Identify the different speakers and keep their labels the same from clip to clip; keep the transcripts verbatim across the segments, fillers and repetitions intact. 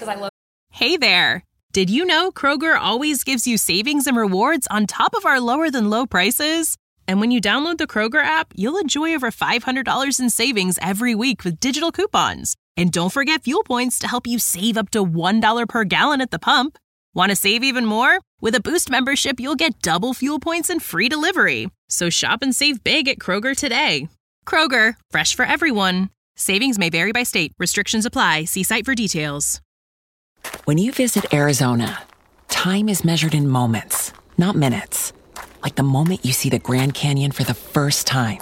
Speaker 1: because I love.
Speaker 2: Hey there. Did you know Kroger always gives you savings and rewards on top of our lower than low prices? And when you download the Kroger app, you'll enjoy over five hundred dollars in savings every week with digital coupons. And don't forget fuel points to help you save up to one dollar per gallon at the pump. Want to save even more? With a Boost membership, you'll get double fuel points and free delivery. So shop and save big at Kroger today. Kroger, fresh for everyone. Savings may vary by state. Restrictions apply. See site for details.
Speaker 3: When you visit Arizona, time is measured in moments, not minutes. Like the moment you see the Grand Canyon for the first time.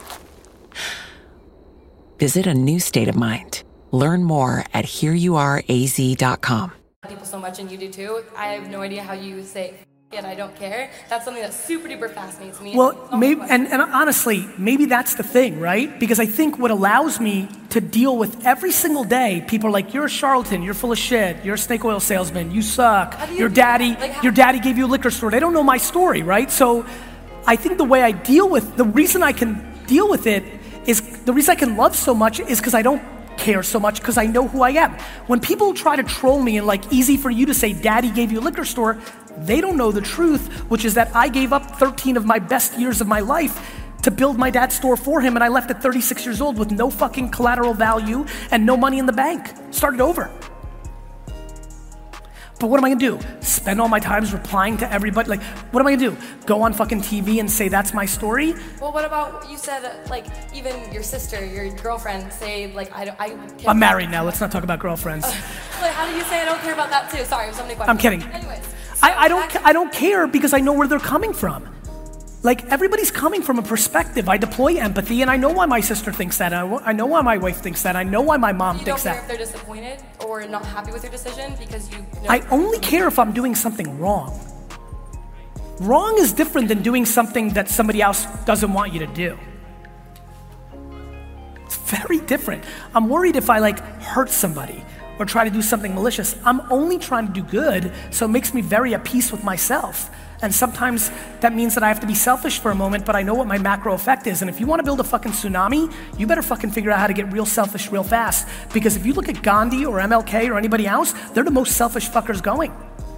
Speaker 3: Visit a new state of mind. Learn more at here you are a z dot com.
Speaker 1: People so much, and you do too. I have no idea how you say and I don't care. That's something that super duper fascinates me.
Speaker 4: Well, maybe, and, and honestly, maybe that's the thing, right? Because I think what allows me to deal with every single day, people are like, you're a charlatan, you're full of shit, you're a snake oil salesman, you suck, you, your daddy, like how- your daddy gave you a liquor store. They don't know my story, right? So I think the way I deal with, the reason I can deal with it is, the reason I can love so much is because I don't care so much because I know who I am. When people try to troll me and like, easy for you to say, daddy gave you a liquor store, they don't know the truth, which is that I gave up thirteen of my best years of my life to build my dad's store for him, and I left at thirty-six years old with no fucking collateral value and no money in the bank. Started over. But what am I gonna do? Spend all my time replying to everybody? Like, what am I gonna do? Go on fucking T V and say that's my story?
Speaker 1: Well, what about, you said, uh, like, even your sister, your girlfriend, say, like, I don't, I can't.
Speaker 4: I'm married now, let's not talk about girlfriends.
Speaker 1: Uh, like, how do you say I don't care about that too? Sorry, so many questions.
Speaker 4: I'm kidding.
Speaker 1: Anyways.
Speaker 4: So I, I don't I don't care because I know where they're coming from. Like, everybody's coming from a perspective. I deploy empathy, and I know why my sister thinks that. I, I know why my wife thinks that. I know why my mom
Speaker 1: you
Speaker 4: thinks that.
Speaker 1: You don't care if they're disappointed or not happy with your decision because you know.
Speaker 4: I only care if I'm doing something wrong. Wrong is different than doing something that somebody else doesn't want you to do. It's very different. I'm worried if I, like, hurt somebody or try to do something malicious. I'm only trying to do good, so it makes me very at peace with myself. And sometimes that means that I have to be selfish for a moment, but I know what my macro effect is. And if you want to build a fucking tsunami, you better fucking figure out how to get real selfish real fast. Because if you look at Gandhi or M L K or anybody else, they're the most selfish fuckers going.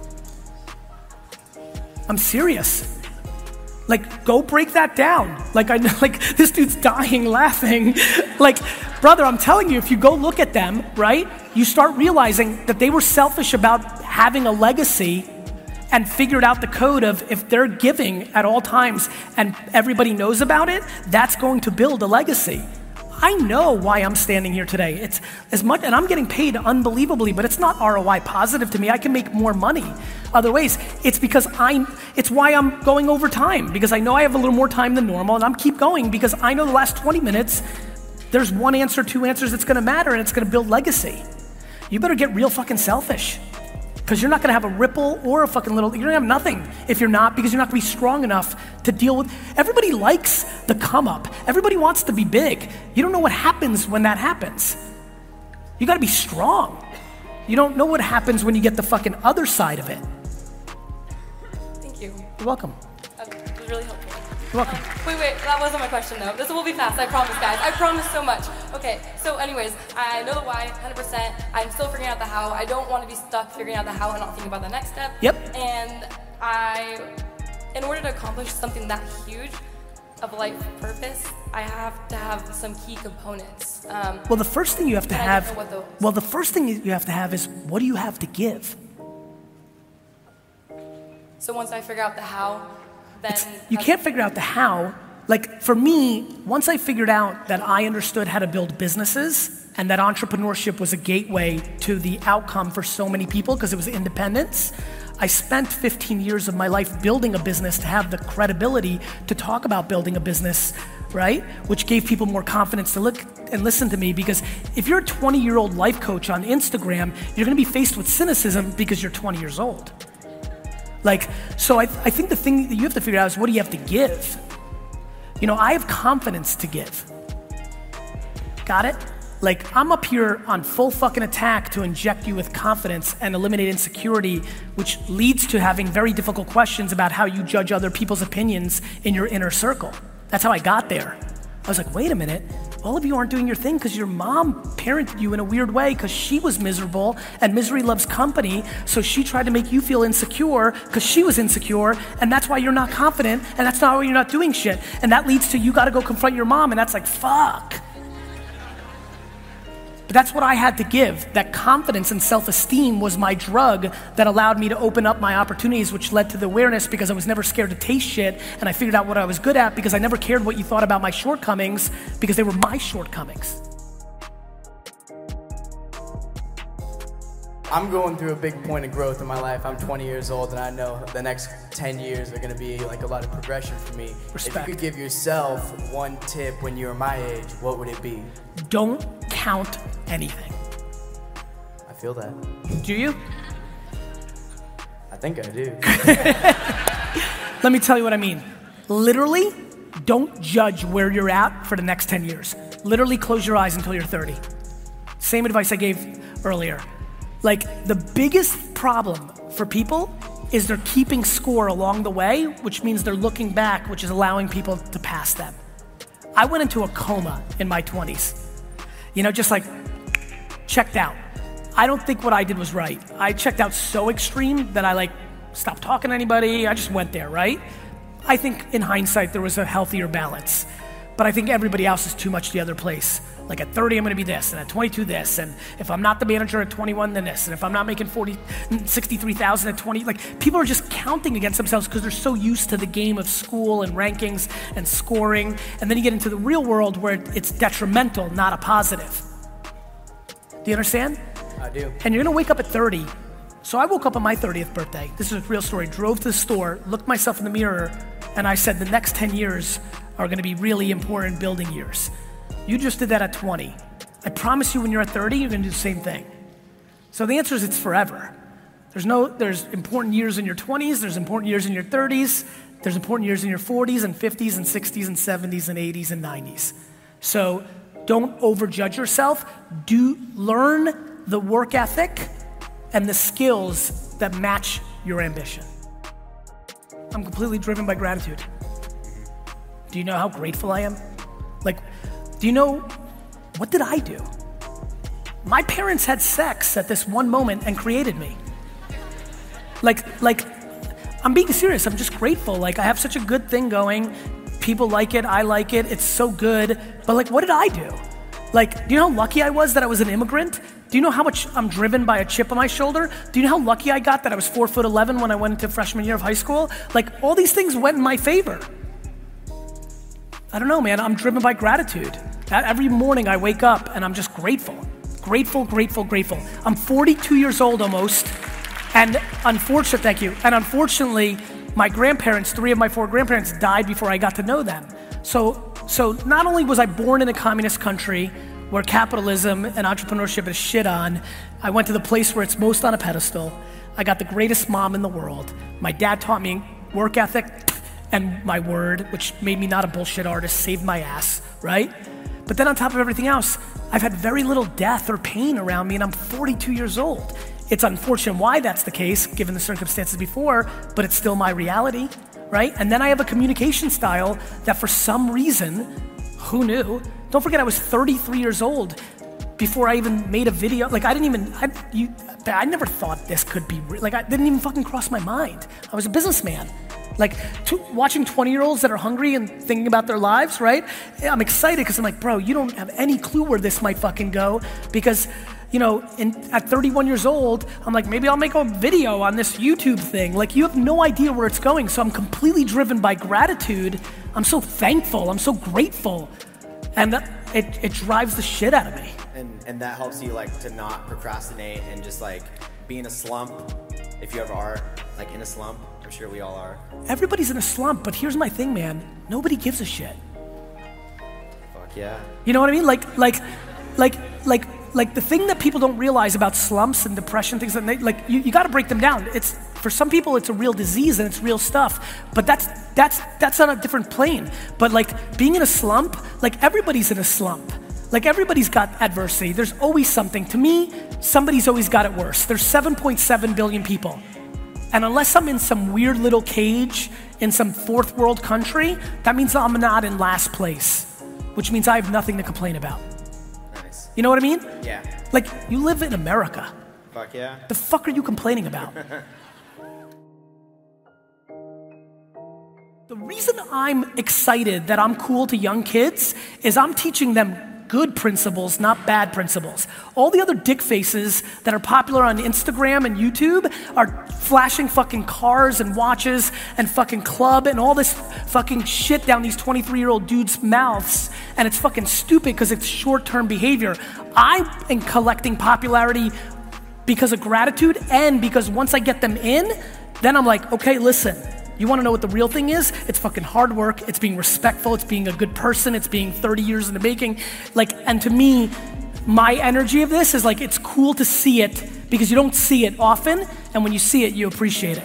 Speaker 4: I'm serious. Like, go break that down. Like, I know, like, this dude's dying laughing. Like, brother, I'm telling you, if you go look at them, right, you start realizing that they were selfish about having a legacy and figured out the code of if they're giving at all times and everybody knows about it, that's going to build a legacy. I know why I'm standing here today. It's as much, and I'm getting paid unbelievably, but it's not R O I positive to me. I can make more money other ways. It's because I'm, it's why I'm going over time, because I know I have a little more time than normal, and I'm keep going because I know the last twenty minutes, there's one answer, two answers that's gonna matter, and it's gonna build legacy. You better get real fucking selfish. Because you're not gonna have a ripple or a fucking little, you're gonna have nothing if you're not, because you're not gonna be strong enough to deal with, everybody likes the come up. Everybody wants to be big. You don't know what happens when that happens. You gotta be strong. You don't know what happens when you get the fucking other side of it.
Speaker 1: Thank you.
Speaker 4: You're welcome.
Speaker 1: Okay, it was really helpful.
Speaker 4: You're welcome.
Speaker 1: Um, wait, wait, that wasn't my question though. This will be fast, I promise, guys. I promise so much. Okay, so anyways, I know the why, one hundred percent. I'm still figuring out the how. I don't want to be stuck figuring out the how and not thinking about the next step.
Speaker 4: Yep.
Speaker 1: And I, in order to accomplish something that huge of life purpose, I have to have some key components. Um,
Speaker 4: well, the first thing you have to
Speaker 1: and I
Speaker 4: have,
Speaker 1: don't know what those-
Speaker 4: well, the first thing you have to have is, what do you have to give?
Speaker 1: So once I figure out the how, then...
Speaker 4: It's, you can't figure out the how. Like, for me, once I figured out that I understood how to build businesses and that entrepreneurship was a gateway to the outcome for so many people because it was independence, I spent fifteen years of my life building a business to have the credibility to talk about building a business, right? Which gave people more confidence to look and listen to me, because if you're a twenty-year-old life coach on Instagram, you're gonna be faced with cynicism because you're twenty years old. Like, so I, I think the thing that you have to figure out is, what do you have to give? You know, I have confidence to give. Got it? Like, I'm up here on full fucking attack to inject you with confidence and eliminate insecurity, which leads to having very difficult questions about how you judge other people's opinions in your inner circle. That's how I got there. I was like, wait a minute, all of you aren't doing your thing because your mom parented you in a weird way because she was miserable and misery loves company. So she tried to make you feel insecure because she was insecure, and that's why you're not confident, and that's not why you're not doing shit. And that leads to you got to go confront your mom, and that's like, fuck. But that's what I had to give. That confidence and self-esteem was my drug that allowed me to open up my opportunities, which led to the awareness because I was never scared to taste shit, and I figured out what I was good at because I never cared what you thought about my shortcomings because they were my shortcomings.
Speaker 5: I'm going through a big point of growth in my life. I'm twenty years old, and I know the next ten years are gonna be like a lot of progression for me.
Speaker 4: Respect.
Speaker 5: If you could give yourself one tip when you were my age, what would it be?
Speaker 4: Don't count anything.
Speaker 5: I feel that.
Speaker 4: Do you?
Speaker 5: I think I do.
Speaker 4: Let me tell you what I mean. Literally, don't judge where you're at for the next ten years. Literally close your eyes until you're thirty. Same advice I gave earlier. Like, the biggest problem for people is they're keeping score along the way, which means they're looking back, which is allowing people to pass them. I went into a coma in my twenties. You know, just like checked out. I don't think what I did was right. I checked out so extreme that I like stopped talking to anybody. I just went there, right? I think in hindsight, there was a healthier balance. But I think everybody else is too much the other place. Like at thirty, I'm gonna be this, and at twenty-two, this, and if I'm not the manager at twenty-one, then this, and if I'm not making forty, sixty-three thousand at twenty, like people are just counting against themselves because they're so used to the game of school and rankings and scoring, and then you get into the real world where it's detrimental, not a positive. Do you understand?
Speaker 5: I do.
Speaker 4: And you're gonna wake up at thirty. So I woke up on my thirtieth birthday. This is a real story. Drove to the store, looked myself in the mirror, and I said the next ten years are gonna be really important building years. You just did that at twenty. I promise you when you're at thirty, you're gonna do the same thing. So the answer is it's forever. There's no, there's important years in your twenties, there's important years in your thirties, there's important years in your forties and fifties and sixties and seventies and eighties and nineties. So don't overjudge yourself. Do learn the work ethic and the skills that match your ambition. I'm completely driven by gratitude. Do you know how grateful I am? Like, do you know, what did I do? My parents had sex at this one moment and created me. Like, like, I'm being serious, I'm just grateful. Like, I have such a good thing going. People like it, I like it, it's so good. But like, what did I do? Like, do you know how lucky I was that I was an immigrant? Do you know how much I'm driven by a chip on my shoulder? Do you know how lucky I got that I was four foot eleven when I went into freshman year of high school? Like, all these things went in my favor. I don't know, man, I'm driven by gratitude. Every morning I wake up and I'm just grateful. Grateful, grateful, grateful. I'm forty-two years old almost, and unfortunately, thank you, and unfortunately, my grandparents, three of my four grandparents died before I got to know them. So, so not only was I born in a communist country where capitalism and entrepreneurship is shit on, I went to the place where it's most on a pedestal. I got the greatest mom in the world. My dad taught me work ethic, and my word, which made me not a bullshit artist, saved my ass, right? But then on top of everything else, I've had very little death or pain around me, and I'm forty-two years old. It's unfortunate why that's the case, given the circumstances before, but it's still my reality, right? And then I have a communication style that for some reason, who knew? Don't forget I was thirty-three years old before I even made a video. Like I didn't even, I, you, I never thought this could be, real. Like I didn't even fucking cross my mind. I was a businessman. Like to, watching twenty year olds that are hungry and thinking about their lives, right? I'm excited because I'm like, bro, you don't have any clue where this might fucking go because, you know, in, at thirty-one years old, I'm like, maybe I'll make a video on this YouTube thing. Like you have no idea where it's going. So I'm completely driven by gratitude. I'm so thankful. I'm so grateful. And it, it drives the shit out of me.
Speaker 6: And and that helps you like to not procrastinate and just like be in a slump, if you ever are, like in a slump. I'm sure we all are.
Speaker 4: Everybody's in a slump, but here's my thing, man. Nobody gives a shit.
Speaker 6: Fuck yeah.
Speaker 4: You know what I mean? Like, like, like, like, like the thing that people don't realize about slumps and depression, things that they, like, you, you got to break them down. It's for some people, it's a real disease and it's real stuff. But that's that's that's on a different plane. But like being in a slump, like everybody's in a slump. Like everybody's got adversity. There's always something. To me, somebody's always got it worse. There's seven point seven billion people. And unless I'm in some weird little cage in some fourth world country, that means I'm not in last place. which means I have nothing to complain about.
Speaker 6: Nice.
Speaker 4: You know what I mean?
Speaker 6: Yeah.
Speaker 4: Like, you live in America.
Speaker 6: Fuck yeah.
Speaker 4: The fuck are you complaining about? The reason I'm excited that I'm cool to young kids is I'm teaching them good principles, not bad principles. All the other dick faces that are popular on Instagram and YouTube are flashing fucking cars and watches and fucking club and all this fucking shit down these twenty-three-year-old dudes' mouths, and it's fucking stupid because it's short-term behavior. I am collecting popularity because of gratitude, and because once I get them in, then I'm like, okay, listen, you wanna know what the real thing is? It's fucking hard work, it's being respectful, it's being a good person, it's being thirty years in the making. Like, and to me, my energy of this is like, it's cool to see it because you don't see it often, and when you see it, you appreciate it.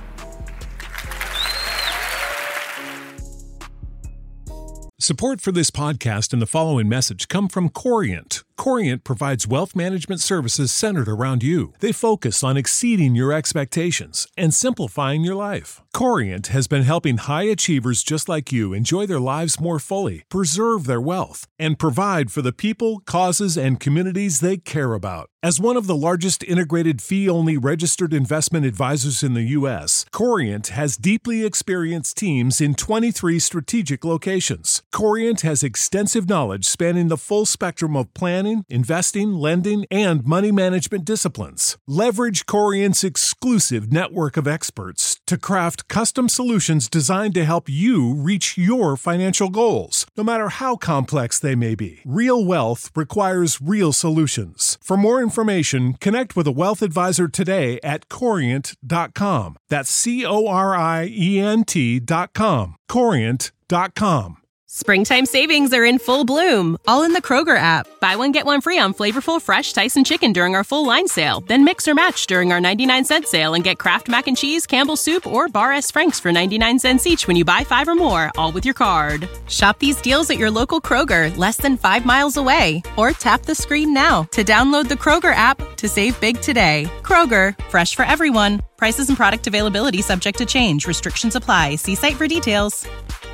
Speaker 7: Support for this podcast and the following message come from Corient. Corient provides wealth management services centered around you. They focus on exceeding your expectations and simplifying your life. Corient has been helping high achievers just like you enjoy their lives more fully, preserve their wealth, and provide for the people, causes, and communities they care about. As one of the largest integrated fee-only registered investment advisors in the U S, Corient has deeply experienced teams in twenty-three strategic locations. Corient has extensive knowledge spanning the full spectrum of planning, investing, lending, and money management disciplines. Leverage Corient's exclusive network of experts to craft custom solutions designed to help you reach your financial goals, no matter how complex they may be. Real wealth requires real solutions. For more information, connect with a wealth advisor today at corient dot com. That's C O R I E N T dot com. corient dot com.
Speaker 2: Springtime savings are in full bloom, all in the Kroger app. Buy one, get one free on flavorful, fresh Tyson chicken during our full line sale. Then mix or match during our ninety-nine cent sale and get Kraft Mac and Cheese, Campbell's Soup, or Bar S. Frank's for ninety-nine cents each when you buy five or more, all with your card. Shop these deals at your local Kroger, less than five miles away. Or tap the screen now to download the Kroger app to save big today. Kroger, fresh for everyone. Prices and product availability subject to change. Restrictions apply. See site for details.